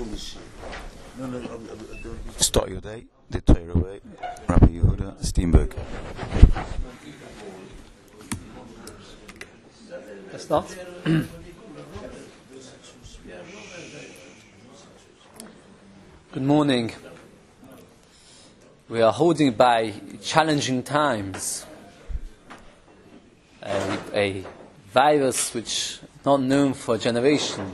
Start your day, the Torah way, Rabbi Yehuda Steenberg. Let's start. Good morning. We are holding by challenging times. A virus which is not known for a generation.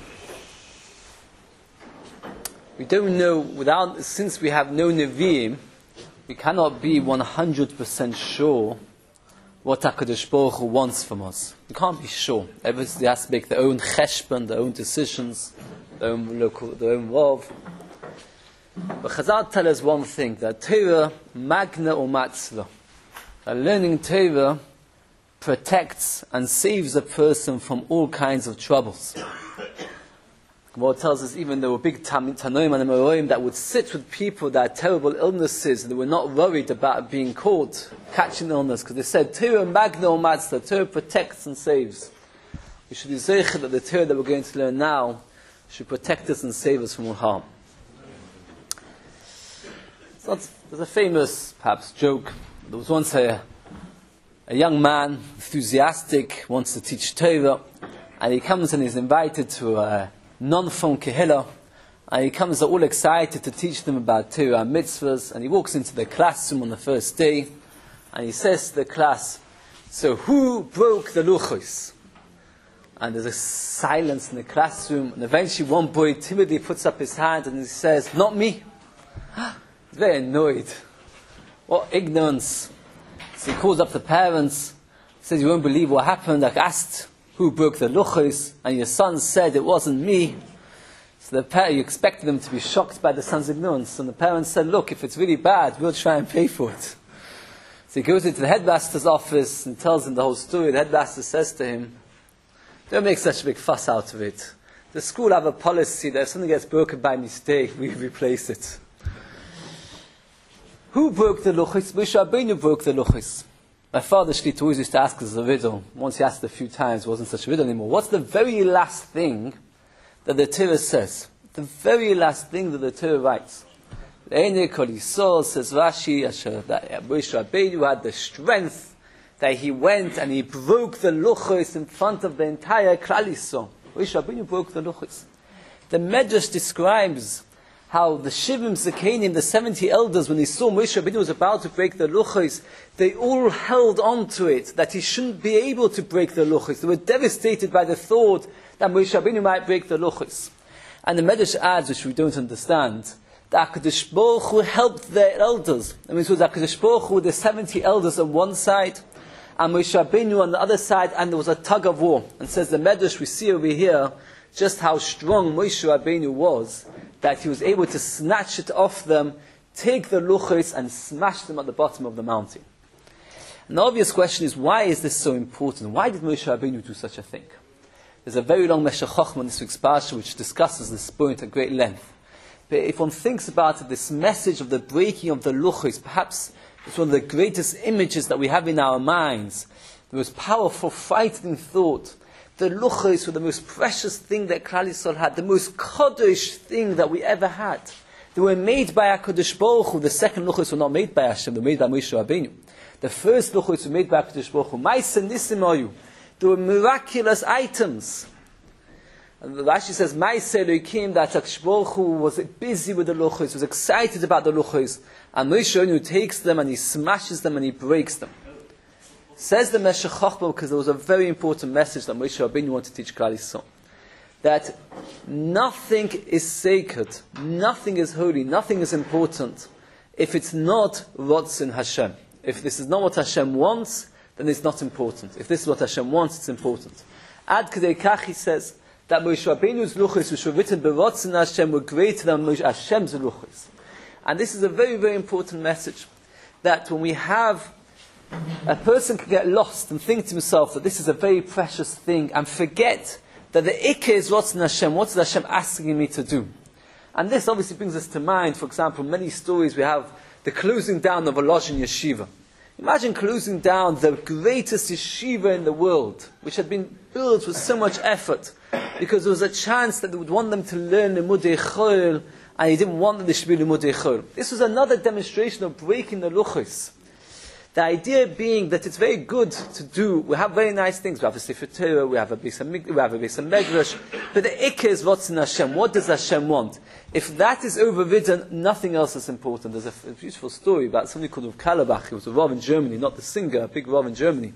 We don't know, since we have no Nevi'im, we cannot be 100% sure what HaKadosh Baruch Hu wants from us. We can't be sure. Everybody has to make their own cheshbon, their own decisions, their own rov. But Chazal tell us one thing, that Torah magna u'matzla. That learning Torah protects and saves a person from all kinds of troubles. Gemara tells us even there were big Tanoim and Amoraim that would sit with people that had terrible illnesses and they were not worried about being caught, catching illness, because they said, Torah magna u'matzla, Torah protects and saves. We should be zeicher that the Torah that we're going to learn now should protect us and save us from all harm. There's a famous, perhaps, joke. There was once a young man, enthusiastic, wants to teach Torah, and he comes and is invited to a non-phone kehillah, and he comes all excited to teach them about Torah and mitzvahs, and he walks into the classroom on the first day, and he says to the class, so who broke the luchos? And there's a silence in the classroom, and eventually one boy timidly puts up his hand and he says, not me. He's very annoyed. What ignorance. So he calls up the parents, says, you won't believe what happened. I asked who broke the luchos, and your son said it wasn't me. So you expected them to be shocked by the son's ignorance. And the parents said, look, if it's really bad, we'll try and pay for it. So he goes into the headmaster's office and tells him the whole story. The headmaster says to him, don't make such a big fuss out of it. The school have a policy that if something gets broken by mistake, we replace it. Who broke the luchos? Moshe Rabbeinu broke the luchos. My father Shlita always used to ask us a riddle. Once he asked it a few times, it wasn't such a riddle anymore. What's the very last thing that the Torah says? The very last thing that the Torah writes. Eine kol Yisrael, says Rashi, that Moshe Rabbeinu had the strength that he went and he broke the luchos in front of the entire Klal Yisrael. Moshe Rabbeinu broke the luchos. The Medrash describes how the Shivim Zekanim, the 70 elders, when they saw Moshe Rabbeinu was about to break the luchos, they all held on to it, that he shouldn't be able to break the luchos. They were devastated by the thought that Moshe Rabbeinu might break the luchos. And the Medrash adds, which we don't understand, that HaKadosh Baruch Hu helped the elders. I mean, it was HaKadosh Baruch Hu, the 70 elders on one side, and Moshe Rabbeinu on the other side, and there was a tug of war. And says the Medrash, we see over here, just how strong Moshe Rabbeinu was, that he was able to snatch it off them, take the luchos and smash them at the bottom of the mountain. And the obvious question is, why is this so important? Why did Moshe Rabbeinu do such a thing? There's a very long Meshech Chochmah in this week's parsha which discusses this point at great length. But if one thinks about it, this message of the breaking of the luchos, perhaps it's one of the greatest images that we have in our minds, the most powerful, frightening thought. The luchos were the most precious thing that Klal Yisrael had, the most kodesh thing that we ever had. They were made by HaKadosh Baruch Hu. The second luchos were not made by Hashem, they were made by Moshe Rabbeinu. The first luchos were made by HaKadosh Baruch Hu. Ma'aseh nisim hayu. They were miraculous items. And Rashi says, Ma'aseh Elokim, that HaKadosh Baruch Hu was busy with the luchos, was excited about the luchos, and Moshe Rabbeinu takes them and he smashes them and he breaks them. Says the Meshech Chochmah, because there was a very important message that Moshe Rabbeinu wanted to teach Klal Yisrael, that nothing is sacred, nothing is holy, nothing is important if it's not Ratzon Hashem. If this is not what Hashem wants, then it's not important. If this is what Hashem wants, it's important. Ad Kedei Kach, he says that Moshe Rabbeinu's luchos, which were written by Ratzon Hashem, were greater than Hashem's luchos. And this is a very, very important message, that when we have a person can get lost and think to himself that this is a very precious thing and forget that the Ikka is Ratzon Hashem. What is Hashem asking me to do? And this obviously brings us to mind, for example, many stories we have, the closing down of a Lozhin Yeshiva. Imagine closing down the greatest yeshiva in the world, which had been built with so much effort. because there was a chance that they would want them to learn Limudei Chol, and he didn't want them to be Limudei Chol. This was another demonstration of breaking the luchos. The idea being that it's very good to do, we have very nice things, we have a Sefer Torah, we have a Beis HaMikdash, but the Ikka is what's in Hashem. What does Hashem want? If that is overridden, nothing else is important. There's a beautiful story about somebody called Rav Kalabach. He was a Rav in Germany, not the singer, a big Rav in Germany.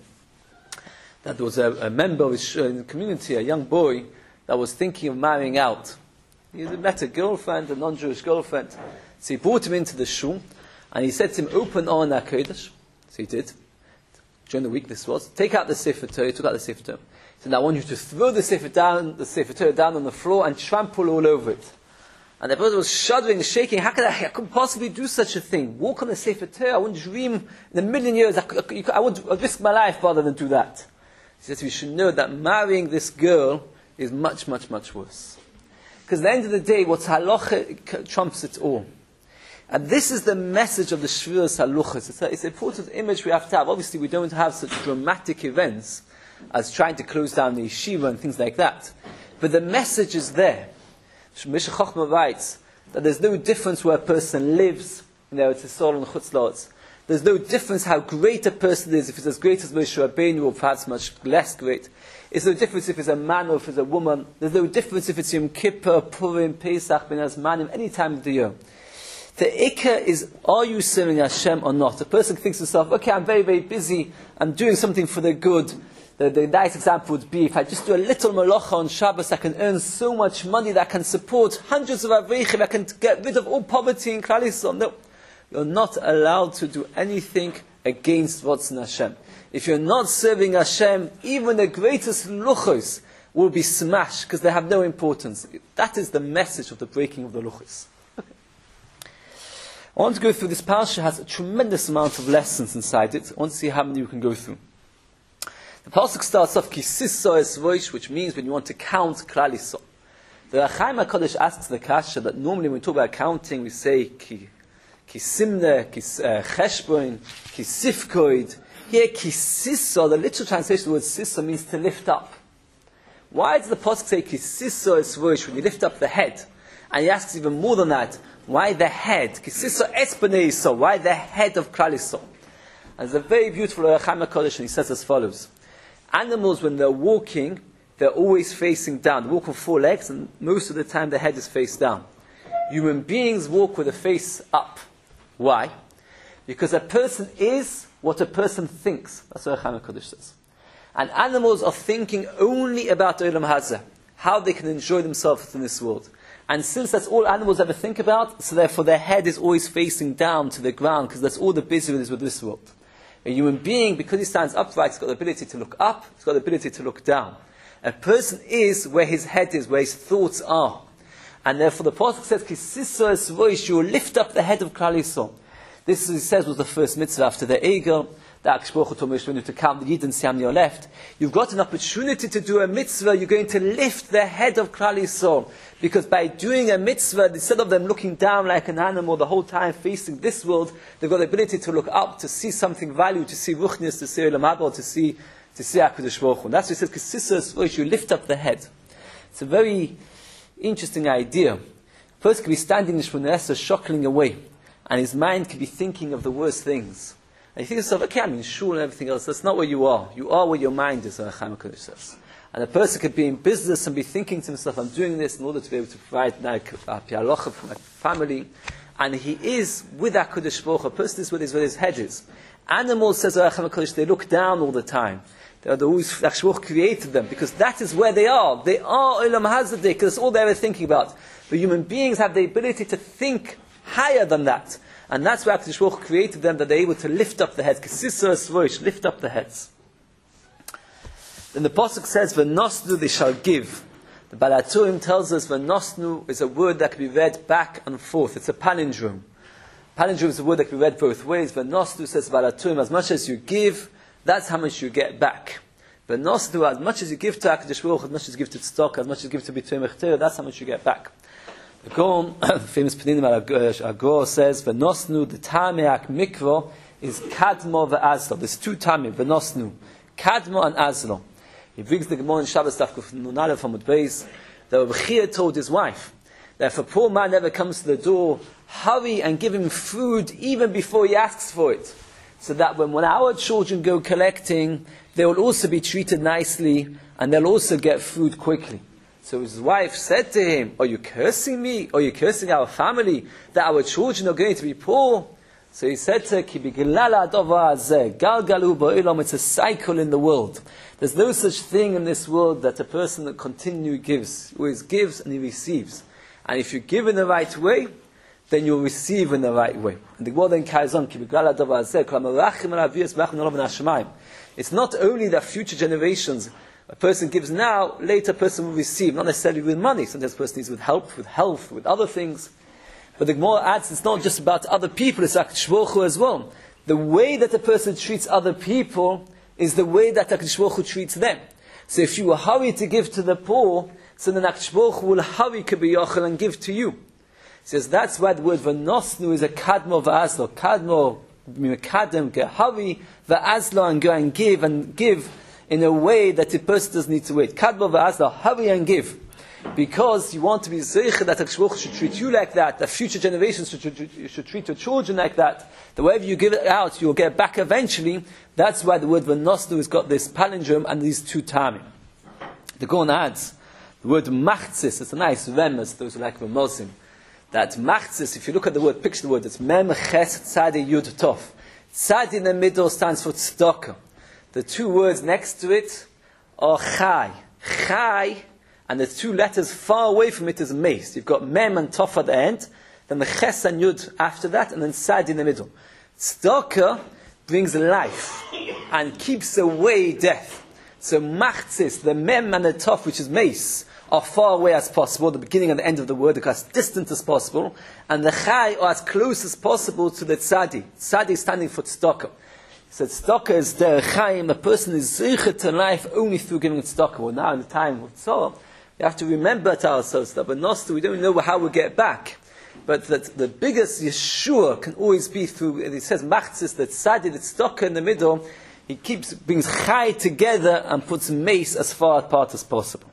That there was a member of his in the community, a young boy, that was thinking of marrying out. He met a girlfriend, a non-Jewish girlfriend. So he brought him into the shul, and he said to him, open Aron HaKodesh. So he did. During the week this was. Take out the Sefer Torah. He took out the Sefer Torah. He said, now I want you to throw the Sefer Torah down on the floor and trample all over it. And the person was shuddering, shaking. How could I couldn't possibly do such a thing? Walk on the Sefer Torah. I wouldn't dream in a million years. I would risk my life rather than do that. He says, you should know that marrying this girl is much, much, much worse. Because at the end of the day, what's halacha trumps it all. And this is the message of the Shviras Haluchos. It's an important image we have to have. Obviously, we don't have such dramatic events as trying to close down the yeshiva and things like that. But the message is there. Mishnah Chochmah writes that there's no difference where a person lives, it's a soul and Chutz La'aretz. There's no difference how great a person is, if it's as great as Moshe Rabbeinu or perhaps much less great. There's no difference if it's a man or if it's a woman. There's no difference if it's Yom Kippur, Purim, Pesach, Ben Azmanim, any time of the year. The Ikka is, are you serving Hashem or not? A person thinks to himself, okay, I'm very, very busy, I'm doing something for the good. The nice example would be, if I just do a little malacha on Shabbos, I can earn so much money that I can support hundreds of avreichim, I can get rid of all poverty in Klal Yisrael. No, you're not allowed to do anything against what's in Hashem. If you're not serving Hashem, even the greatest luchos will be smashed, because they have no importance. That is the message of the breaking of the luchos. I want to go through this parasha. Has a tremendous amount of lessons inside it. I want to see how many you can go through. The pasuk starts off Kisisa Esvoish, which means when you want to count Klal Yisrael. The Rechaim HaKadosh asks the kasha that normally when we talk about counting, we say Kisimne, Cheshboin, Kisifkoid. Here Kisisa, the literal translation of the word Sisa means to lift up. Why does the pasuk say Kisisa Esvoish when you lift up the head? And he asks even more than that. Why the head? Why the head of Klal Yisrael? And it's a very beautiful Rechaim HaKadosh, and he says as follows. Animals, when they're walking, they're always facing down. They walk on four legs, and most of the time the head is face down. Human beings walk with the face up. Why? Because a person is what a person thinks. That's what Rechaim HaKadosh says. And animals are thinking only about Olam Hazeh, how they can enjoy themselves in this world. And since that's all animals ever think about, so therefore their head is always facing down to the ground, because that's all the busy with this world. A human being, because he stands upright, he's got the ability to look up, he's got the ability to look down. A person is where his head is, where his thoughts are. And therefore the Pasuk says, Kisisa Esvoish, you will lift up the head of Klal Yisrael. This, he says, was the first mitzvah after the Egel. The HaKadosh Baruch Hu told Moshe to count the Yid and see how many are left. You've got an opportunity to do a mitzvah, you're going to lift the head of Klal Yisrael. Because by doing a mitzvah, instead of them looking down like an animal the whole time facing this world, they've got the ability to look up, to see something value, to see ruchnius, to see Olam Haba, to see HaKadosh Baruch Hu. And that's what he says, Kisisa, you lift up the head. It's a very interesting idea. A person can be standing in Shmoneh Esrei, shockling away, and his mind can be thinking of the worst things. And you think to yourself, okay, I'm in shul and everything else. That's not where you are. You are where your mind is, Rechaim HaKadosh says. And a person could be in business and be thinking to himself, I'm doing this in order to be able to provide pialocha for my family. And he is with HaKadosh Baruch Hu. A person is where his head is. Animals, says Rechaim HaKadosh, they look down all the time. They're always, HaKadosh Baruch Hu created them, because that is where they are. They are Olam Hazeh, because that's all they're ever thinking about. But human beings have the ability to think higher than that. And that's why HaKadosh Baruch Hu created them, that they're able to lift up the heads. Kisisa Esvoish, lift up the heads. Then the Pasuk says, V'nosnu, they shall give. The Baal HaTurim tells us, V'nosnu is a word that can be read back and forth. It's a palindrome. Palindrome is a word that can be read both ways. V'nosnu, says Baal HaTurim, as much as you give, that's how much you get back. V'nosnu, as much as you give to HaKadosh Baruch Hu, as much as you give to Tzedakah, as much as you give to B'tei Mechterah, that's how much you get back. The Gaon, the famous Peninim Agor says, V'nosnu, the Tameach Mikro is Kadmo ve'Azlo. There's two Tamim, V'nosnu, Kadmo and Azlo. He brings the Gemara in Shabbos Daf Nunale from Beis. The Rabbi Chia told his wife that if a poor man ever comes to the door, hurry and give him food even before he asks for it. So that when our children go collecting, they will also be treated nicely and they'll also get food quickly. So his wife said to him, are you cursing me? Are you cursing our family that our children are going to be poor? So he said to her, it's a cycle in the world. There's no such thing in this world that a person that continually gives. He always gives and he receives. And if you give in the right way, then you'll receive in the right way. And the word then carries on. It's not only that future generations, a person gives now, later a person will receive, not necessarily with money. Sometimes a person needs with help, with health, with other things. But the Gemara adds, it's not just about other people, it's HaKadosh Baruch Hu as well. The way that a person treats other people is the way that HaKadosh Baruch Hu treats them. So if you hurry to give to the poor, so then HaKadosh Baruch Hu will hurry Kibiyachal and give to you. He says that's why the word V'nosnu is a kadmo v'azlo. Kadmo, mikadem, hurry, v'azlo, and go and give in a way that the person doesn't need to wait. Kadmo v'azlo, hurry and give. Because you want to be zeicher that HaKadosh Baruch Hu should treat you like that, that future generations should treat your children like that, that wherever you give it out, you'll get back eventually. That's why the word V'nosnu has got this palindrome and these two tamim. The Gaon adds, the word machzis, it's a nice remes, those who like Ramosim. That machzis, if you look at the word, picture the word, it's mem, ches, tzadi, yud, tov. Tzadi in the middle stands for tzedakah. The two words next to it are chai. Chai, and the two letters far away from it is mace. You've got mem and tov at the end, then the ches and yud after that, and then tzadi in the middle. Tzedakah brings life and keeps away death. So machzis, the mem and the tov, which is mace, are far away as possible, the beginning and the end of the word, as distant as possible, and the chai are as close as possible to the tzadi. Tzadi is standing for tzedakah. So tzedakah is derech chaim, a person is zeicher to life only through giving tzedakah. Well, now in the time of tzara, we have to remember to ourselves that we don't know how we'll get back. But that the biggest Yeshua can always be through, it says machzis, the tzadi, the tzedakah in the middle, he brings chai together and puts mace as far apart as possible.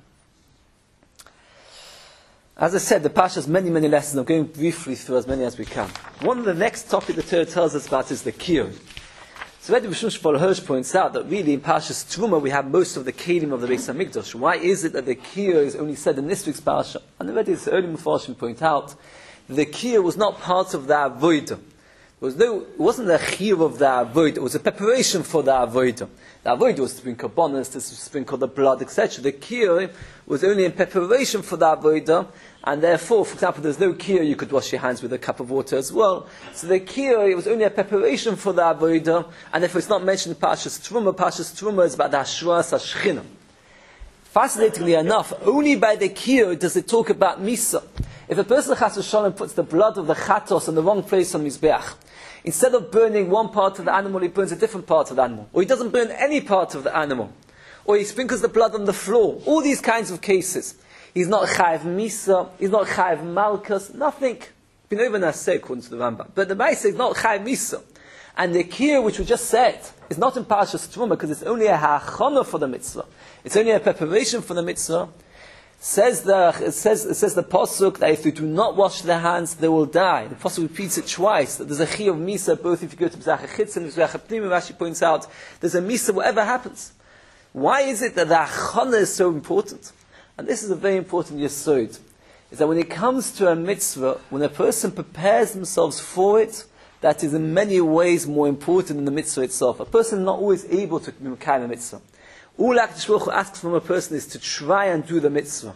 As I said, the Pasha has many, many lessons. I'm going briefly through as many as we can. One of the next topic the Torah tells us about is the kiyur. So Rebbe Shmuel Shmuel Hirsch points out that really in Parshas Truma we have most of the kelim of the Beis Hamikdash. Why is it that the kiyur is only said in this week's Parsha? And already the early Mefarshim point out the kiyur was not part of the avodah. It wasn't the chiyur of the avodah. It was a preparation for the avodah. The avodah was to sprinkle bonas, to sprinkle the blood, etc. The kiyur was only in preparation for the avodah, and therefore, for example, there's no kiyur, you could wash your hands with a cup of water as well. So the kiyur, it was only a preparation for the avodah, and therefore it's not mentioned in Parshas Truma. Parshas Truma is about the hashras hashchina. Fascinatingly enough, only by the kiyur does it talk about misa. If a person chas v'shalom puts the blood of the chatos in the wrong place on mizbeach, instead of burning one part of the animal, he burns a different part of the animal. Or he doesn't burn any part of the animal. Or he sprinkles the blood on the floor. All these kinds of cases. He's not chayav misa, he's not chayav malchus, nothing. B'nei v'naseh, according to the Rambam. But the Maaseh is not chayav misa. And the kiyur, which we just said, is not in Parshas Truma, because it's only a ha'achana for the mitzvah. It's only a preparation for the mitzvah. It says the pasuk that if they do not wash their hands, they will die. The pasuk repeats it twice. That there's a chiyuv misa, both if you go to Mizrach HaChitz and Mizrach HaPnim, Rashi points out, there's a misa whatever happens. Why is it that the achana is so important? And this is a very important yesod. Is that when it comes to a mitzvah, when a person prepares themselves for it, that is in many ways more important than the mitzvah itself. A person is not always able to make a mitzvah. All HaKadosh Baruch Hu asks from a person is to try and do the mitzvah.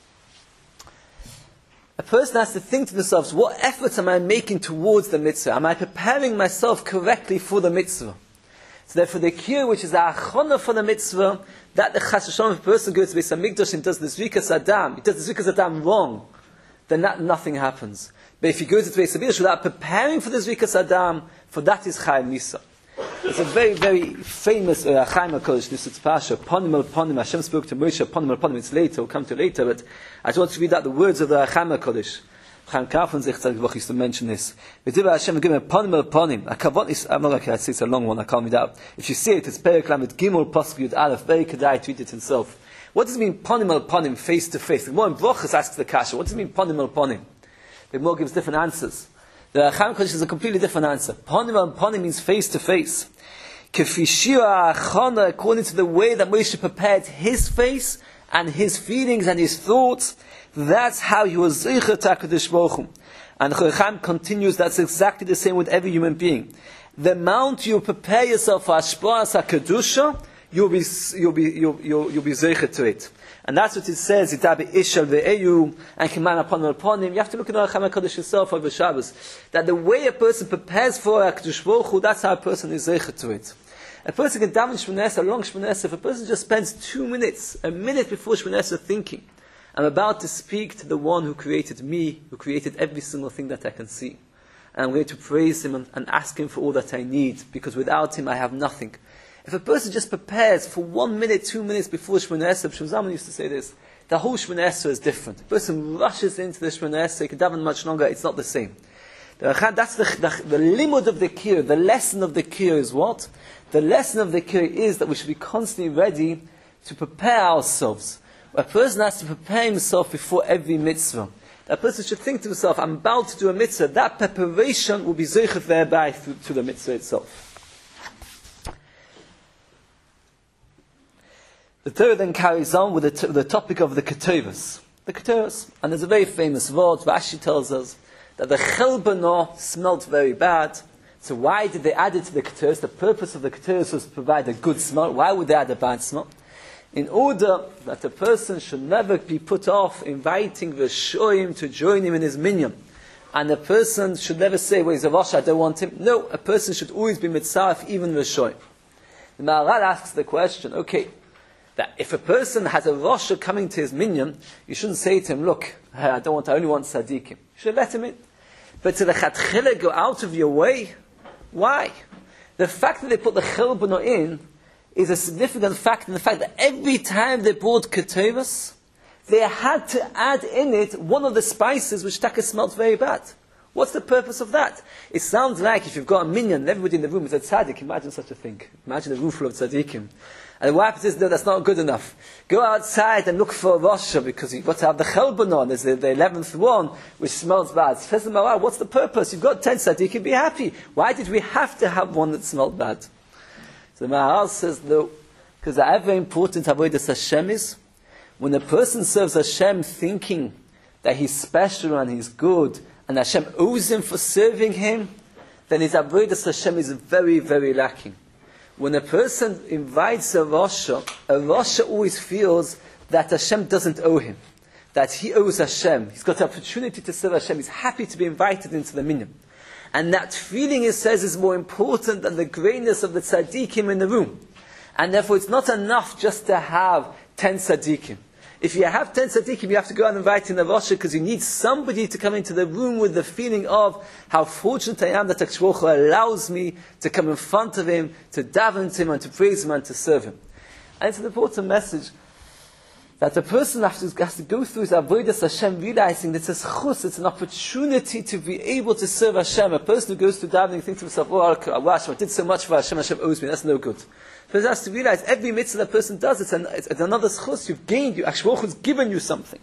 A person has to think to themselves, what efforts am I making towards the mitzvah? Am I preparing myself correctly for the mitzvah? So therefore the kiyur, which is the achana for the mitzvah, that the chas v'shalom, if a person goes to Beis Hamikdash and does the zrikas adam, he does the zrikas adam wrong, then nothing happens. But if he goes to Beis Hamikdash without preparing for the zrikas adam, for that is chayim misa. It's a very, very famous Chaim HaKadosh, Nisutz Pasha, Ponim al Ponim, Hashem spoke to Moshe, Ponim al Ponim, it's later, we'll come to later, but I just want to read out the words of the Chaim HaKadosh. Chaim Kaufman used to mention this. Hashem give him upon him. I'm not okay, I see it's a long one, I can't read out. If you see it, it's Perek Lamed Gimel Pasuk Yud Aleph. Very Kedai to read it himself. What does it mean, upon him, face to face? The Gemara in Brachos asks the Kasha, what does it mean, upon him? The Gemara gives different answers. The Chaim Kodesh is a completely different answer. Upon him means face to face. According to the way that Moshe prepared his face and his feelings and his thoughts, that's how he was Zeicher to HaKadosh Baruch Hu. And Chaim continues, that's exactly the same with every human being. The amount you prepare yourself for Hashpa'as HaKadusha, you'll be Zeicher to it. And that's what it says, Itabi Ishal ve'eyu, and Kiman upon him. You have to look at the Chaim HaKadosh yourself over Shabbos. That the way a person prepares for HaKadosh Baruch Hu, that's how a person is Zeicher to it. A person can daven Shmoneh Esrei, a long Shmoneh Esrei, if a person just spends 2 minutes, a minute before Shmoneh Esrei thinking, I'm about to speak to the one who created me, who created every single thing that I can see. And I'm going to praise him and ask him for all that I need, because without him I have nothing. If a person just prepares for 1 minute, 2 minutes before Shmoneh Esrei, Shmuel Zalman used to say this, the whole Shmoneh Esrei is different. The person rushes into the Shmoneh Esrei, can daven much longer, it's not the same. That's the limud of the kir, the lesson of the kir is what? The lesson of the kir is that we should be constantly ready to prepare ourselves. A person has to prepare himself before every mitzvah. That person should think to himself, I'm about to do a mitzvah. That preparation will be zeicher thereby to the mitzvah itself. The Torah then carries on with the topic of the ketuvos. The ketuvos. And there's a very famous word, Rashi tells us, that the chelbana smelt very bad. So why did they add it to the ketuvos? The purpose of the ketuvos was to provide a good smell. Why would they add a bad smell? In order that a person should never be put off inviting the shoyim to join him in his minyan. And a person should never say, well, he's a Rosh, I don't want him. No, a person should always be mitzaref, even the shoyim. The Maharal asks the question, okay, that if a person has a Rosh coming to his minyan, you shouldn't say to him, look, I only want tzaddikim. You should let him in. But to the chatchila go out of your way, why? The fact that they put the chelbana in is a significant fact in the fact that every time they brought ketuvos, they had to add in it one of the spices which taka smelled very bad. What's the purpose of that? It sounds like if you've got a minyan and everybody in the room is a tzaddik, imagine such a thing. Imagine a room full of tzaddikim. And what happens is, no, that's not good enough. Go outside and look for a Rosh, because you've got to have the chelbana on. There's the 11th one, which smells bad. Says the Maharal, what's the purpose? You've got 10 tzaddikim, be happy. Why did we have to have one that smelled bad? So the Maharal says, no, because however important avodas Hashem is, when a person serves Hashem thinking that he's special and he's good, and Hashem owes him for serving him, then his avodas Hashem is very, very lacking. When a person invites a Rasha always feels that Hashem doesn't owe him, that he owes Hashem. He's got the opportunity to serve Hashem. He's happy to be invited into the minyan. And that feeling, he says, is more important than the greatness of the tzaddikim in the room. And therefore, it's not enough just to have 10 tzaddikim. If you have 10 tzaddikim, you have to go and invite in the Rosh, because you need somebody to come into the room with the feeling of how fortunate I am that HaKadosh Baruch Hu allows me to come in front of him, to daven to him, and to praise him, and to serve him. And it's an important message that the person has to go through his avodas Hashem, realizing that it's a chus, it's an opportunity to be able to serve Hashem. A person who goes to davening thinks to himself, oh, I did so much for Hashem, Hashem owes me, that's no good. The person has to realize every mitzvah that person does, it's another schus, you've gained, HaKadosh has given you something.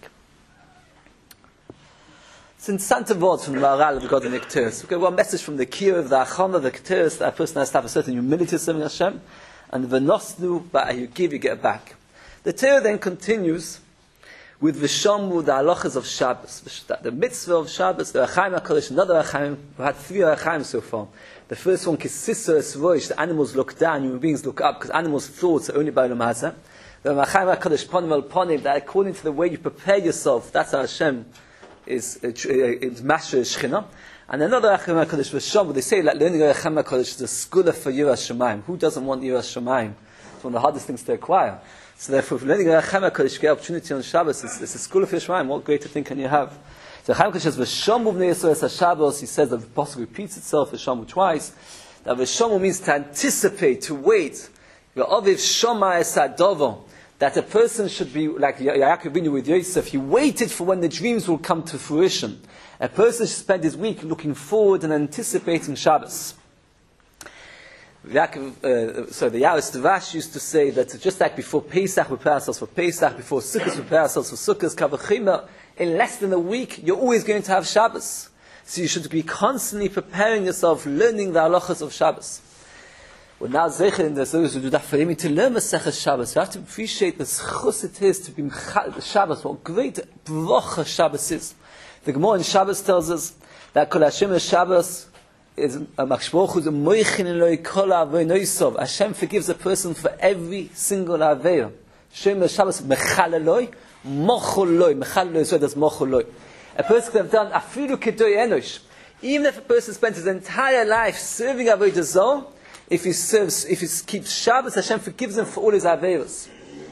It's in Santa words from the Maharal regarding the ketuvos. Okay, one message from the kir of the achana, the ketuvos, that a person has to have a certain humility serving Hashem, and the v'nosnu, but you give, you get back. The Torah then continues with Vishamu, the halachas of Shabbos, the mitzvah of Shabbos, the Achaim HaKadosh, another Achaim. We had 3 Achaim so far. The first one, Kisisa Esroish, the animals look down, human beings look up, because animals' thoughts are only by Olam Hazeh. The Achaim HaKadosh, Ponim El Ponim, that according to the way you prepare yourself, that's how Hashem is Masher Shechina. And another Achaim HaKadosh, Vishamu, they say that learning Achaim HaKadosh is a scholar for Yiras Shamayim. Who doesn't want Yiras Shamayim? It's one of the hardest things to acquire. So therefore, if learning Achaim HaKadosh, you get opportunity on Shabbos, it's a school of Yishmaim. What greater thing can you have? So Achaim HaKadosh says, V'shamu b'nei Yisrael es HaShabbos. He says that the Pasuk repeats itself, V'shamu twice. That V'shamu means to anticipate, to wait. V'aviv shama es HaDovo. that a person should be like Yaakov Avinu with Yosef. He waited for when the dreams will come to fruition. A person should spend his week looking forward and anticipating Shabbos. The Yaris Tavash used to say that just like before Pesach we prepare ourselves for Pesach, before Sukkot we prepare ourselves for Sukkot, Kavachima, in less than a week you're always going to have Shabbos. So you should be constantly preparing yourself, learning the halachas of Shabbos. Well, now Zeicher in the those who do that for him to learn Masechah Shabbos, you have to appreciate the schus it is to be the Shabbos, what great bracha Shabbos is. The Gemara in Shabbos tells us that Kol Hashem Shabbos is a makshbochu the moichin eloi kol avonosov. Hashem forgives a person for every single aveira. Hashem Shabbos mechaleloi, mocholoi. Mechaleloi is where there's mocholoi. A person could have done afilu kedoi enosh. Even if a person spends his entire life serving avodah zarah, if he keeps Shabbos, Hashem forgives him for all his aveiros.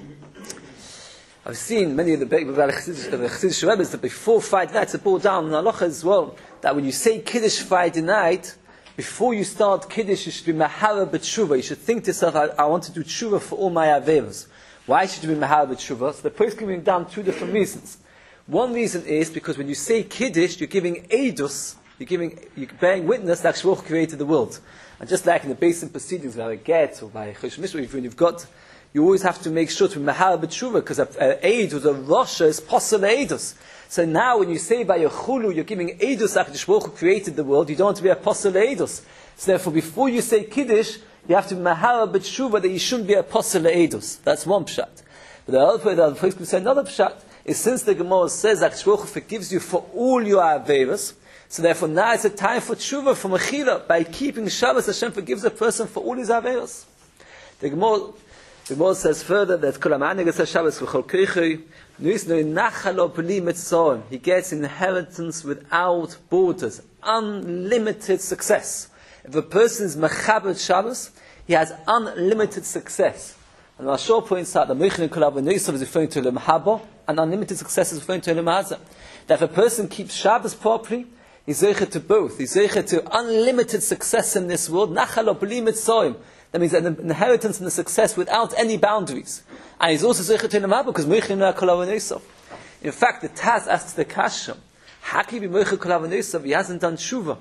I've seen many of the Chassidish Rebbes that before Friday night, it's brought down in halacha as well, that when you say Kiddush Friday night, before you start Kiddush, you should be Mahara b'tshuva. You should think to yourself, I want to do tshuva for all my aveiros. Why should you be Mahara b'tshuva? So the person can bring down two different reasons. One reason is because when you say Kiddush, you're giving Eidus, you're bearing witness that Shmuel created the world. And just like in the basic proceedings, by a get or by a Chosh Mishra, when you've got, you always have to make sure to be Mahar b'tshuva, because an aid with a Rosh is possible Eidus. So now when you say by your Chulu, you're giving Eidus after Shmuel created the world, you don't want to be a possible Eidus. So therefore, before you say Kiddush, you have to be Mahar b'tshuva that you shouldn't be a possible Eidus. That's one pshat. But the other place can say another pshat is since the Gemara says that Shmuel forgives you for all your aveiros, so therefore now it's a time for tshuva, for mechila. By keeping Shabbos, Hashem forgives a person for all his aveiros. The Gemara says further that Kol HaMa'anigas HaShabbos V'chol Keichei Nuisno Nachalo B'li Mitzorah. He gets inheritance without borders, unlimited success. If a person is mechaber Shabbos, he has unlimited success. And Rashor points out that Mechin Kol HaVanosav is referring to Lemhabo, and unlimited success is referring to Lemhaza. That if a person keeps Shabbos properly, he's zeicher to both. He's zeicher to unlimited success in this world. Nachalo b'li mitzrayim. That means an inheritance and a success without any boundaries. And he's also zeicher to Lemhabo because Mechin Kol HaVanosav. In fact, the Taz asks the Kasha, how can he be Mechin Kol HaVanosav? He hasn't done tshuva.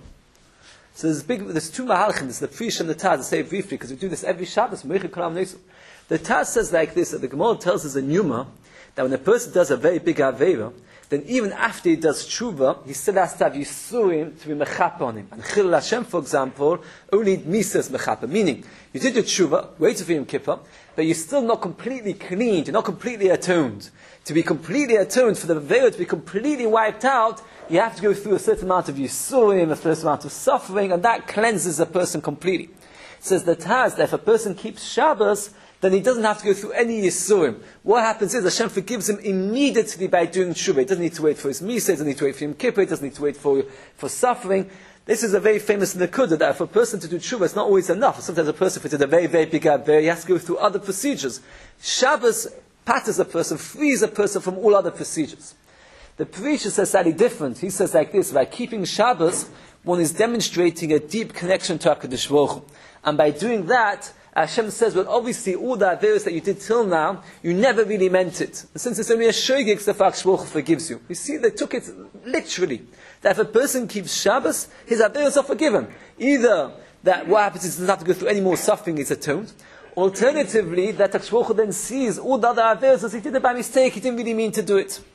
So there's two mahalchim. There's the Frish and the Taz. I say it briefly because we do this every Shabbos. Mechin Kol HaVanosav. The Taz says like this, that the Gemara tells us in Yuma, that when a person does a very big Aveira, then even after he does tshuva, he still has to have Yisurim to be mechapa on him. And Chilul Hashem, for example, only Misas mechapa. Meaning, you did your tshuva, waited for Yom Kippur, but you're still not completely cleaned, you're not completely atoned. To be completely atoned, for the Aveira to be completely wiped out, you have to go through a certain amount of Yisurim, a certain amount of suffering, and that cleanses a person completely. It says the Taz, that if a person keeps Shabbos, then he doesn't have to go through any Yisurim. What happens is Hashem forgives him immediately by doing tshuva. He doesn't need to wait for his Misa, he doesn't need to wait for Yom Kippur, he doesn't need to wait for suffering. This is a very famous Nakuda, that for a person to do tshuva, it's not always enough. Sometimes a person, if it's a very, very big Aveira, he has to go through other procedures. Shabbos patters a person, frees a person from all other procedures. The Parisha says slightly different. He says like this, by keeping Shabbos, one is demonstrating a deep connection to HaKadosh Baruch Hu. And by doing that, Hashem says, well, obviously, all the averos that you did till now, you never really meant it. And since it's only a shogeg, the fact Shmuel forgives you. You see, they took it literally. That if a person keeps Shabbos, his averos are forgiven. Either that what happens is he doesn't have to go through any more suffering, it's atoned. Alternatively, that Shmuel then sees all the other averos as he did it by mistake, he didn't really mean to do it.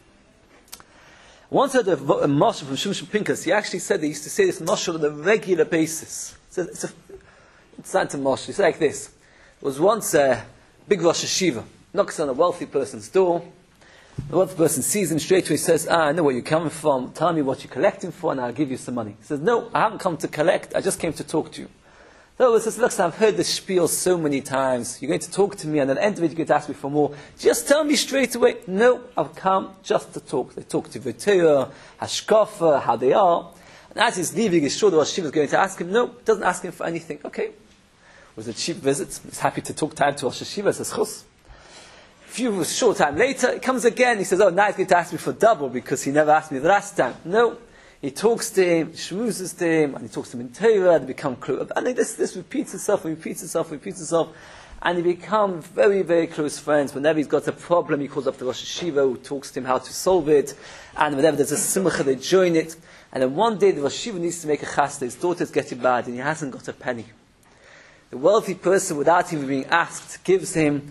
I once heard a mashal from Shimshon Pinkas. He actually said they used to say this mashal on a regular basis. It's not a mashal. It's like this. There was once a big Rosh Hashiva, knocks on a wealthy person's door. The wealthy person sees him straight away. He says, I know where you're coming from. Tell me what you're collecting for and I'll give you some money. He says, no, I haven't come to collect. I just came to talk to you. So he says, look, I've heard this spiel so many times. You're going to talk to me and at the end of it you're going to ask me for more. Just tell me straight away. No, I've come just to talk. They talk to V'Torah, Hashkafa, how they are. And as he's leaving, he's sure the Rosh Hashiva is going to ask him. No, doesn't ask him for anything. Okay. It was a cheap visit. He's happy to talk time to Rosh Hashiva. He says, Chus. A few short time later, he comes again. He says, oh, now he's going to ask me for double because he never asked me the last time. No. He talks to him, shmoozes to him, and he talks to him in Torah, they become close. And this repeats itself, And they become very, very close friends. Whenever he's got a problem, he calls up the Rosh Hashiva, who talks to him how to solve it. And whenever there's a simcha, they join it. And then one day, the Rosh Hashiva needs to make a chasna. His daughter's getting bad, and he hasn't got a penny. The wealthy person, without even being asked, gives him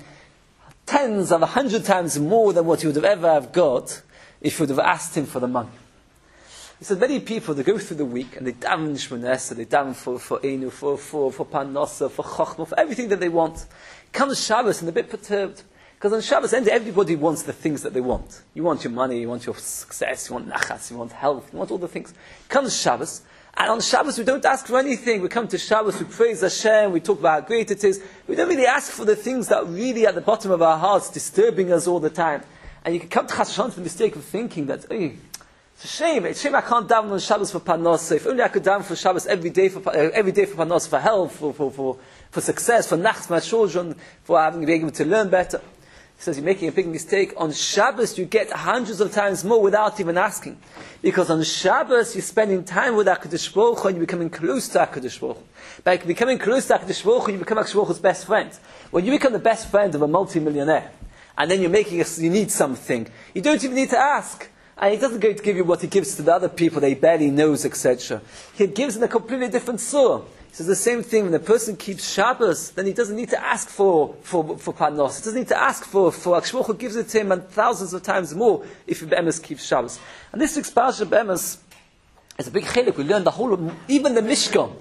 tens of 100 times more than what he would have ever have got if he would have asked him for the money. He said, many people, they go through the week and they daven Shmoneh, they daven for Einu, for Parnasa, for Chochmah, for everything that they want. Comes Shabbos and they're a bit perturbed. Because on Shabbos, everybody wants the things that they want. You want your money, you want your success, you want nachas, you want health, you want all the things. Comes Shabbos, and on Shabbos we don't ask for anything. We come to Shabbos, we praise Hashem, we talk about how great it is. We don't really ask for the things that are really at the bottom of our hearts, disturbing us all the time. And you can come to Chas Hashanah to the mistake of thinking that, it's a shame I can't daven on Shabbos for Parnasa. If only I could daven for Shabbos every day for Parnasa, for health, for success, for nachts, for my children, for being able to learn better. He says you're making a big mistake. On Shabbos you get hundreds of times more without even asking. Because on Shabbos you're spending time with HaKadosh Baruch Hu and you're becoming close to HaKadosh Baruch Hu. By becoming close to HaKadosh Baruch Hu, you become HaKadosh Baruch Hu's best friend. When you become the best friend of a multi-millionaire, and then you need something, you don't even need to ask. And he doesn't go to give you what he gives to the other people that he barely knows, etc. He gives in a completely different surah. He says the same thing, when a person keeps Shabbos, then he doesn't need to ask for Parnos. He doesn't need to ask for HaKadosh Baruch Hu gives it to him and thousands of times more if Be'emes keeps Shabbos. And this week's Parashat Be'emes is a big chilek. We learn the whole of, even the Mishkan,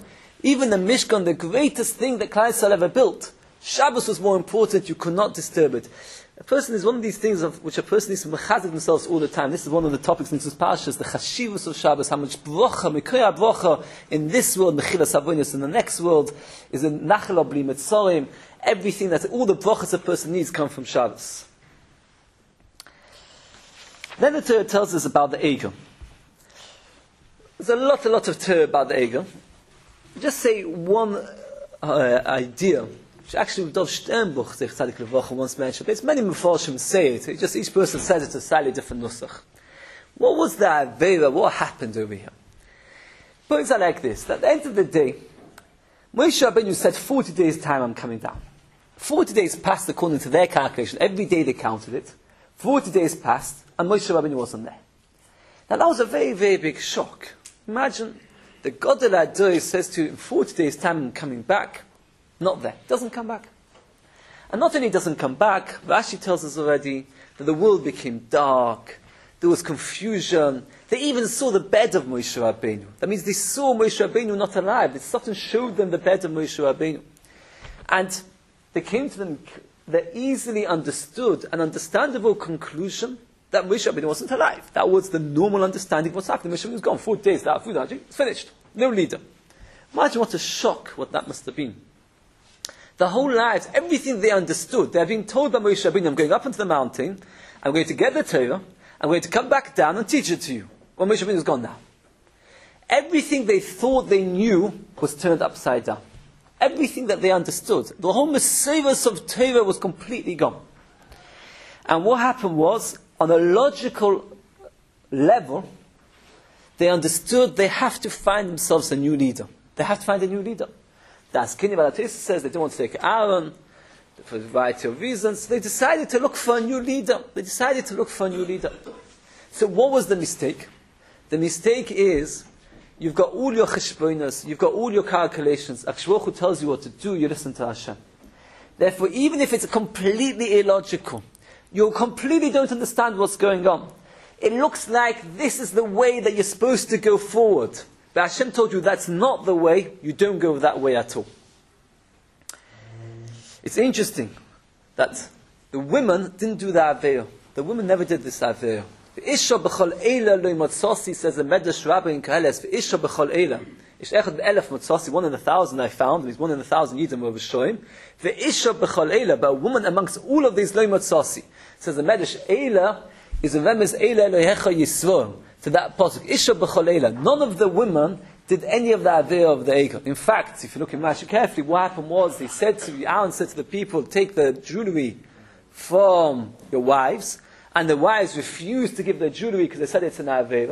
the greatest thing that Klal Yisrael ever built. Shabbos was more important, you could not disturb it. A person is one of these things of which a person needs to mechazik themselves all the time. This is one of the topics in this parashas, the chashivus of Shabbos, how much brocha, mikra brocha in this world, mechilas avonos in the next world, is in nachal bli mitzorim. Everything that all the brochas a person needs come from Shabbos. Then the Torah tells us about the Egel. There's a lot of Torah about the Egel. Just say one idea. Actually, Dov Sternbuch, Zech Tzadik Levacha, once mentioned. There's many Mefarshim say it. Just each person says it a slightly different nusach. What was the Avera? What happened over here? Points are like this. At the end of the day, Moshe Rabbeinu said, 40 days time I'm coming down. 40 days passed according to their calculation. Every day they counted it. 40 days passed, and Moshe Rabbeinu wasn't there. Now that was a very, very big shock. Imagine, the God of Adoi says to you, in 40 days time I'm coming back. Not there. Doesn't come back. And not only doesn't come back, Rashi tells us already that the world became dark. There was confusion. They even saw the bed of Moshe Rabbeinu. That means they saw Moshe Rabbeinu not alive. Something showed them the bed of Moshe Rabbeinu. And they came to them, the easily understood and understandable conclusion that Moshe Rabbeinu wasn't alive. That was the normal understanding of what's happening. Moshe Rabbeinu was gone 40 days without food. It's finished. No leader. Imagine what a shock what that must have been. The whole lives, everything they understood, they had been told by Moshe Rabbeinu, I'm going up into the mountain, I'm going to get the Torah, I'm going to come back down and teach it to you. Well, Moshe Rabbeinu is gone now. Everything they thought they knew was turned upside down. Everything that they understood, the whole Mesiras of Torah was completely gone. And what happened was, on a logical level, they understood they have to find themselves a new leader. They have to find a new leader. The Askini Valatis says they don't want to take Aaron for a variety of reasons. They decided to look for a new leader. So what was the mistake? The mistake is, you've got all your cheshbonos, you've got all your calculations. HaKadosh Baruch Hu tells you what to do, you listen to Hashem. Therefore, even if it's completely illogical, you completely don't understand what's going on, it looks like this is the way that you're supposed to go forward. But Hashem told you that's not the way, you don't go that way at all. It's interesting that the women didn't do the Aveir. The women never did this Aveir. Isha b'chol eila lo matzasi, says the Medrash Rabbi in Koheles, Isha b'chol eila. Ish echad b'elef matzasi, 1 in 1,000 I found, means 1 in 1,000 Yidden were Rishoim. Isha b'chol eila, but a woman amongst all of these lo matzasi. Says the Medrash, eila is a remez eila Elohecha Yisrael. To that pasuk, Isha b'chol eila. None of the women did any of the idea of the Egel. In fact, if you look in Rashi carefully, what happened was Aaron said to the people, take the jewelry from your wives, and the wives refused to give their jewelry because they said it's an Avera.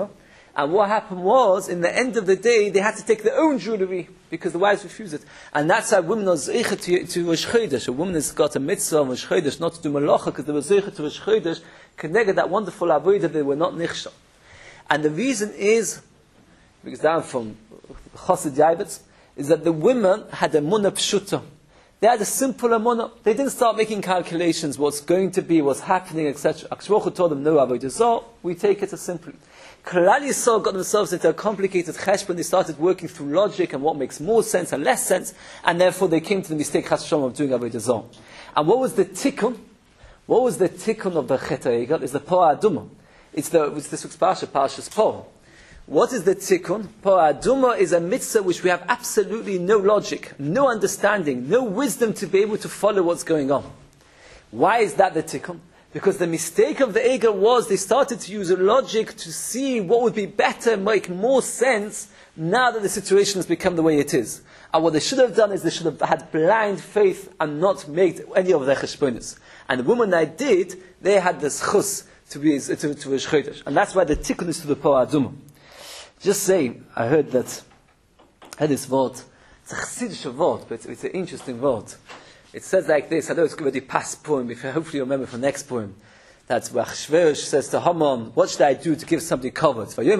And what happened was, in the end of the day, they had to take their own jewelry because the wives refused it. And that's how women are zeicha to Rosh Chodesh. A woman has got a mitzvah on Rosh Chodesh not to do malacha because they were zeicha to Rosh Chodesh, connected that wonderful avodah, they were not nichshel. And the reason is, because down from Chassid Yavetz, is that the women had a munah pshuta. They had a simple munah. They didn't start making calculations, what's going to be, what's happening, etc. HaKadosh told them, no, avodah zarah, we take it as simply. Klal Yisrael got themselves into a complicated cheshbon. They started working through logic and what makes more sense and less sense, and therefore they came to the mistake chas v'shalom of doing avodah zarah. And what was the tikkun? What was the tikkun of the Chet HaEgel? It's the Po'ah Adumah. It's this week's parsha, Parshas Po'ah. What is the tikkun? Po'ah Adumah is a mitzvah which we have absolutely no logic, no understanding, no wisdom to be able to follow what's going on. Why is that the tikkun? Because the mistake of the Egel was they started to use logic to see what would be better, make more sense, now that the situation has become the way it is. And what they should have done is they should have had blind faith and not made any of their cheshbonis. And the woman that did, they had this chus to Rosh Chodesh. And that's why the tikkun is to the Po'ah Adumah. Just saying, I heard this word. It's a chassidish word, but it's an interesting word. It says like this, I know it's already past poem, if you hopefully remember from the next poem. That's where Achashverosh says to Haman, what should I do to give somebody covered? Who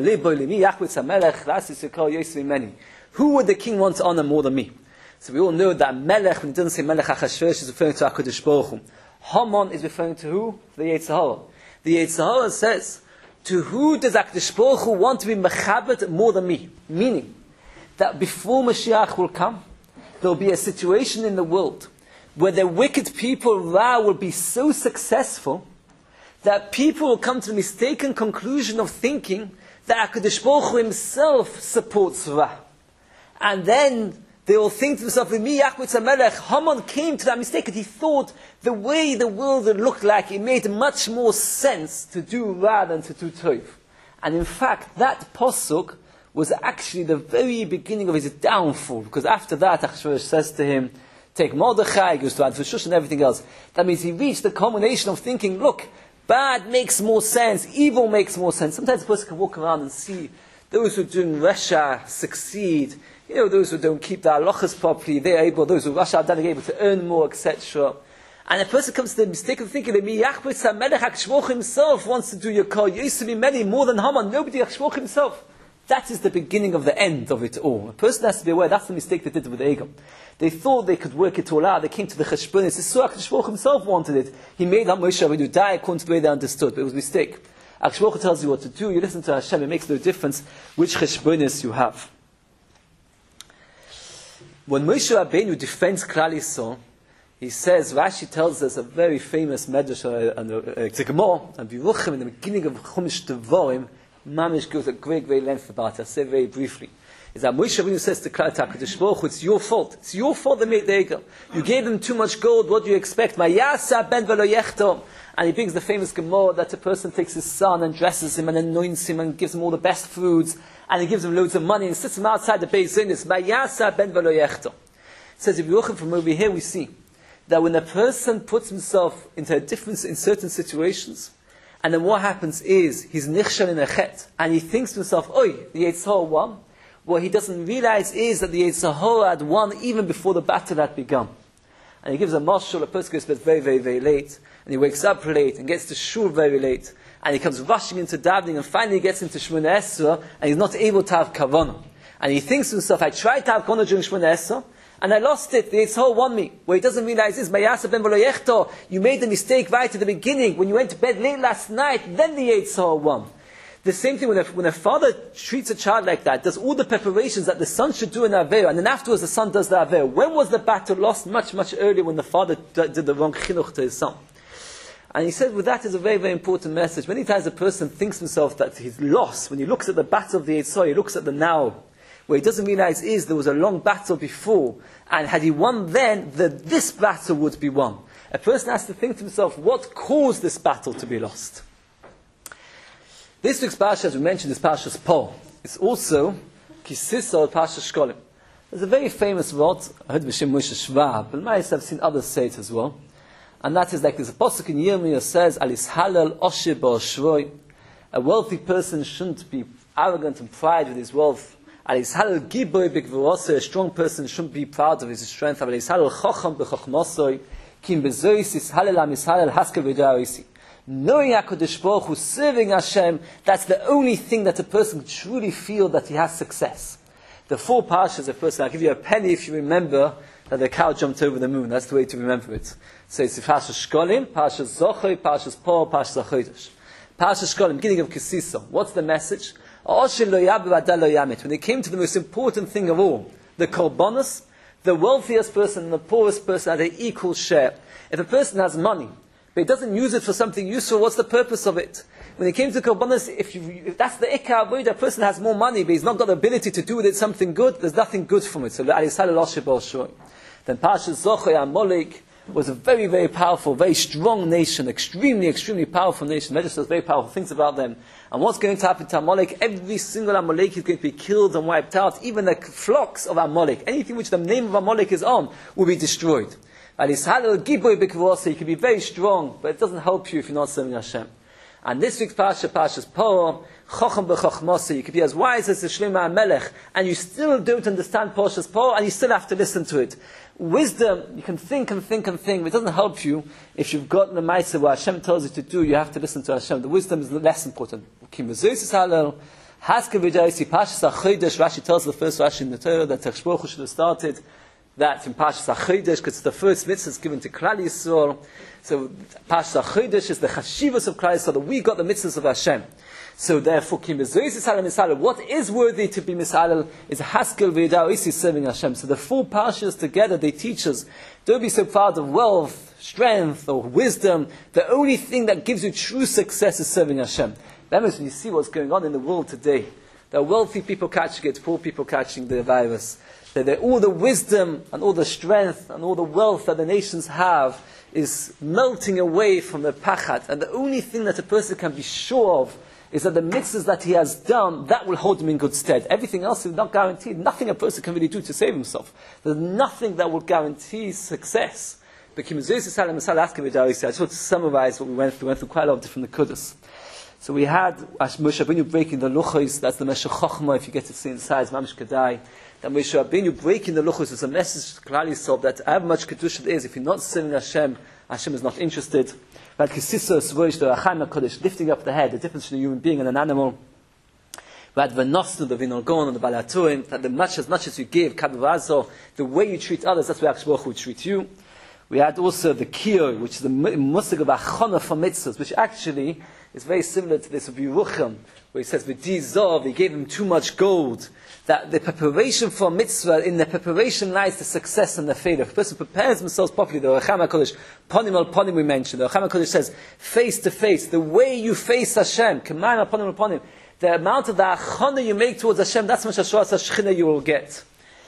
would the king want to honor more than me? So we all know that Melech, when he doesn't say Melech Achashverosh, is referring to HaKadosh Baruch Hu. Haman is referring to who? The Yetzer Hara. The Yetzer Hara says, to who does HaKadosh Baruch Hu want to be mechabed more than me? Meaning, that before Mashiach will come, there will be a situation in the world where the wicked people, Ra, will be so successful that people will come to the mistaken conclusion of thinking that HaKadosh Baruch Hu himself supports Ra. And then they will think to themselves, Haman came to that mistake and he thought the way the world looked like, it made much more sense to do Ra than to do Tov. And in fact, that Pasuk was actually the very beginning of his downfall, because after that, Achashverosh says to him, take Mordechai, he goes to Advashush and everything else. That means he reached the culmination of thinking, look, bad makes more sense, evil makes more sense. Sometimes a person can walk around and see those who are doing Rasha succeed, those who don't keep their halachas properly, they're able, those who Rasha are able to earn more, etc. And a person comes to the mistake of thinking that HaKadosh himself wants to do your call. You used to be many, more than Haman, nobody HaKadosh himself. That is the beginning of the end of it all. A person has to be aware, that's the mistake they did with the Egel. They thought they could work it all out, they came to the cheshbonis, it's so HaKadosh Baruch himself wanted it. He made Moshe Rabbeinu die according to the way they understood, but it was a mistake. HaKadosh Baruch tells you what to do, you listen to Hashem, it makes no difference which cheshbonis you have. When Moshe Rabbeinu defends Klal Yisrael, he says, Rashi tells us a very famous medrash, it's a Gemara, and Biruchim in the beginning of Chumash Devarim, Mamish goes at great length about it. I'll say very briefly. Is that Moshe Rabbeinu says to HaKadosh Baruch Hu, it's your fault. It's your fault they made the Egel. You gave them too much gold. What do you expect? Mayasa ben velo yechtom. And he brings the famous Gemara that a person takes his son and dresses him and anoints him and gives him all the best foods and he gives him loads of money and sits him outside the Beis Zinis. Mayasa ben velo yechtom. Says if you look from over here, we see that when a person puts himself into a difference in certain situations, and then what happens is, he's nichshel in a chet, and he thinks to himself, the Yetzer Hara won. What he doesn't realize is that the Yetzer Hara had won even before the battle had begun. And he gives a mashal, a person goes to bed very, very, very late, and he wakes up late, and gets to shul very late, and he comes rushing into davening, and finally gets into Shemona Esrei, and he's not able to have kavanah. And he thinks to himself, I tried to have kavanah during Shemona Esrei, and I lost it. The Yetzer Hara won me. What he doesn't realize is, Mayasa ben velo yechto, you made the mistake right at the beginning. When you went to bed late last night, then the Yetzer Hara won. The same thing when a father treats a child like that, does all the preparations that the son should do in Aveira, and then afterwards the son does the Aveira. When was the battle lost? Much, much earlier, when the father did the wrong chinuch to his son. And he said, well, that is a very, very important message. Many times a person thinks himself that he's lost. When he looks at the battle of the Yetzer Hara, he looks at the now. What he doesn't realize is there was a long battle before, and had he won then, this battle would be won. A person has to think to himself, what caused this battle to be lost? This week's parsha, as we mentioned, is Parshas Po'ah. It's also Kisisa or Parshas Shkolim. There's a very famous word, I heard B'Shem Moshe Shvab, but might have seen others say it as well. And that is like there's a pasuk in Yirmiyah says, Al Ishalal Oshe Ba'Oshroi. A wealthy person shouldn't be arrogant and pride with his wealth. A strong person shouldn't be proud of his strength. Knowing HaKadosh Baruch Hu, serving Hashem, that's the only thing that a person can truly feel that he has success. The 4 parshas, a person, I'll give you a penny if you remember that the cow jumped over the moon. That's the way to remember it. So it's Parshas Shkolim, Parshas Zochar, Parshas Por, Parshas Achodesh. Parshas Shkolim, beginning of Kisisa. What's the message? When it came to the most important thing of all, the Korbanos, the wealthiest person and the poorest person had an equal share. If a person has money, but he doesn't use it for something useful, what's the purpose of it? When it came to Korbanos, if that's the Ikar Avodah, a person has more money, but he's not got the ability to do with it something good, there's nothing good from it. So, then Parshas Zochar, Amalek was a very, very powerful, very strong nation, extremely, extremely powerful nation. Medrash says very powerful things about them. And what's going to happen to Amalek? Every single Amalek is going to be killed and wiped out. Even the flocks of Amalek, anything which the name of Amalek is on, will be destroyed. You can be very strong, but it doesn't help you if you're not serving Hashem. And this week's Parsha, Parshas Por, Chocham b'Chochmasa, you can be as wise as the Shlomo HaMelech, and you still don't understand Parshas Por, and you still have to listen to it. Wisdom, you can think and think and think, but it doesn't help you if you've got the Maaseh what Hashem tells you to do, you have to listen to Hashem. The wisdom is less important. Rashi tells the first Rashi in the Torah that Hakadosh Baruch Hu should have started that in Parshas Achodesh, because it's the first mitzvah given to Klal Yisrael. So Parshas Achodesh is the chashivas of Klal Yisrael, that we got the mitzvahs of Hashem. So therefore, what is worthy to be misalel is Haskel v'Yidau Isi, serving Hashem. So the 4 parshas together, they teach us, don't be so proud of wealth, strength, or wisdom. The only thing that gives you true success is serving Hashem. That means when you see what's going on in the world today, there are wealthy people catching it, poor people catching the virus. All the wisdom and all the strength and all the wealth that the nations have is melting away from the pachat. And the only thing that a person can be sure of is that the mitzvahs that he has done, that will hold him in good stead. Everything else is not guaranteed. Nothing a person can really do to save himself. There's nothing that will guarantee success. But I just want to summarize what we went through. We went through quite a lot of different nekudas. So we had Moshe Rabbeinu breaking the luchos. That's the Meshech Chochmah, if you get to see inside, it's Mamish Kedai. That Moshe Rabbeinu breaking the luchos is a message to Klal Yisrael that however much kedusha there is, if you're not serving Hashem, Hashem is not interested. Like Kisisos, the Achaim HaKodesh, lifting up the head, the difference between a human being and an animal. We had V'nosnu, the Vinolgon, and the Balaturim, that as much as you give, Kadvazo, the way you treat others, that's the way HaKadosh Baruch Hu will treat you. We had also the Kiyur, which is the Musig of Achona for mitzvahs, which actually is very similar to this of Yerucham, where he says, V'dizov, he gave him too much gold. That the preparation for mitzvah, in the preparation lies the success and the failure. If a person prepares themselves properly, the Recham HaKodesh, Ponim al Ponim we mentioned, the Recham HaKodesh says, face to face, the way you face Hashem, Kaman al Ponim al Ponim, the amount of the achana you make towards Hashem, that's much Hashras HaShechina you will get.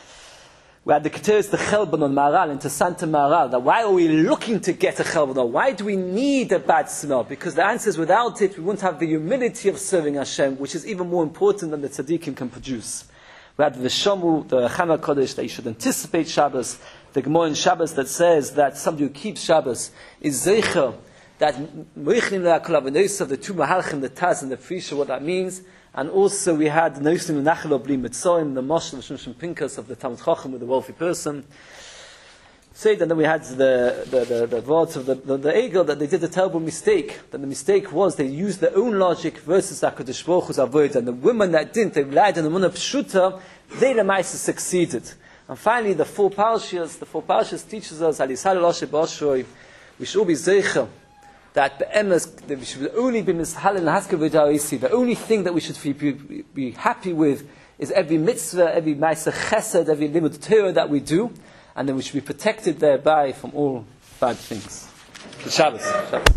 We had the Keteris, the Chelbanon, Maral, into Santa Maral, that why are we looking to get a Chelbanon? Why do we need a bad smell? Because the answer is without it, we wouldn't have the humility of serving Hashem, which is even more important than the tzaddikim can produce. We had the Shomu, the Recham HaKodesh, that you should anticipate Shabbos. The Gemara in Shabbos that says that somebody who keeps Shabbos is Zeicher, that Moichnim le'akol avonos, the 2 Mahalchim, the Taz and the Frisha, what that means. And also we had Nosim Nachal Bli Mitzoim, the Moshel of Shimshon Pinkas of the Talmud Chacham with the wealthy person. Say that then we had the words of the Egel that they did a terrible mistake. That the mistake was they used their own logic versus HaKadosh Baruch Hu's avodah. And the women that didn't, they relied on the Munah Pshuta, they the Maisa succeeded. And finally the 4 Parshas teaches us, we should all be Zeicher, that we should only be Mishal and Haskell V'Da'isi. The only thing that we should be happy with is every mitzvah, every Maisa Chesed, every limud Torah that we do. And then we should be protected thereby from all bad things. Shabbos.